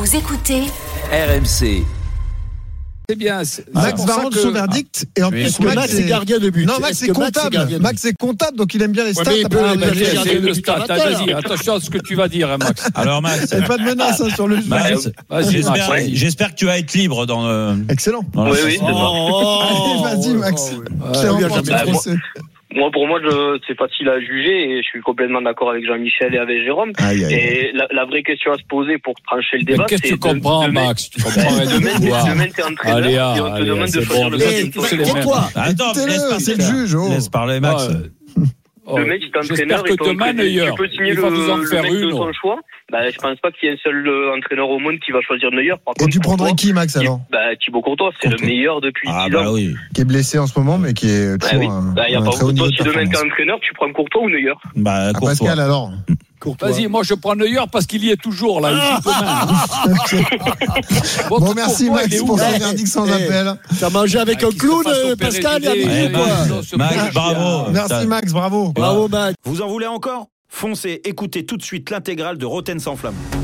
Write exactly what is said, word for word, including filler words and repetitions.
Vous écoutez R M C. C'est bien. C'est... Max va rendre son verdict et en oui, plus Max, Max est gardien de but. Non, Max est, est comptable. Max est, Max est comptable, donc il aime bien les stats. Ouais, ah, c'est, c'est le stat. Vas-y, attention à ce que tu vas dire, Max. Alors Max, il n'y a pas de menace hein, sur le jeu. Max, vas-y, j'espère, Max, j'espère que tu vas être libre dans le. Excellent. Dans oui, oui, c'est oh, oh, Allez, vas-y, Max. Oh, oui. C'est ouais, bien, français. Moi, pour moi, je, c'est facile à juger et je suis complètement d'accord avec Jean-Michel et avec Jérôme. Aïe, aïe. Et la, la vraie question à se poser pour trancher le débat, mais qu'est-ce c'est... que tu comprends, de, Max? Tu comprends rien du tout. Demain, t'es entraîneur allez, et on te allez, demande de choisir bon, le gars. Tais-toi. Attends, c'est le juge. Laisse parler, Max. Oh, le mec, il est entraîneur et tu peux signer le, le mec de ton choix. Bah, je pense pas qu'il y ait un seul euh, entraîneur au monde qui va choisir Neuer. Par et contre, tu prendrais qui, Max, alors? Bah, Thibaut Courtois, c'est Courtois. Le meilleur depuis ah, dix bah ans. Oui. Qui est blessé en ce moment, mais qui est toujours bah, oui. un, bah, y a un pas très haut niveau de si demain t'es entraîneur, tu prends Courtois ou Neuer? Bah, Courtois. Pascal, alors Courtois. Vas-y, moi je prends Neuer parce qu'il y est toujours là. bon, bon merci Courtois, Max pour ce verdict sans hey, appel. T'as mangé avec ah, un clown, Pascal, il y a quoi Max, bravo. Merci Max, bravo. Bravo Max. Vous en voulez encore ? Foncez, écoutez tout de suite l'intégrale de Roten sans flamme.